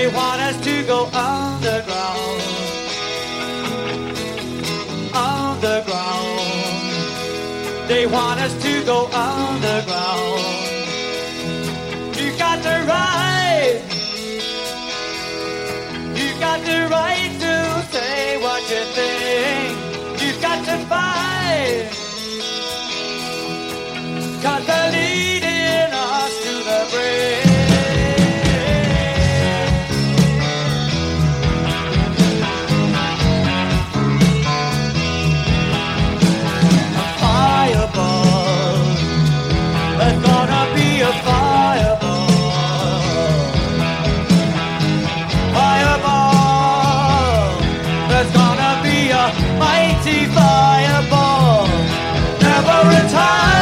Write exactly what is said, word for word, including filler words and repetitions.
They want us to go underground, underground. They want us to go underground. You got the right, you got the right to say what you think. You got to fight, 'cause they're leading us to the brink. There's gonna be a fireball, fireball. There's gonna be a mighty fireball. Never retire.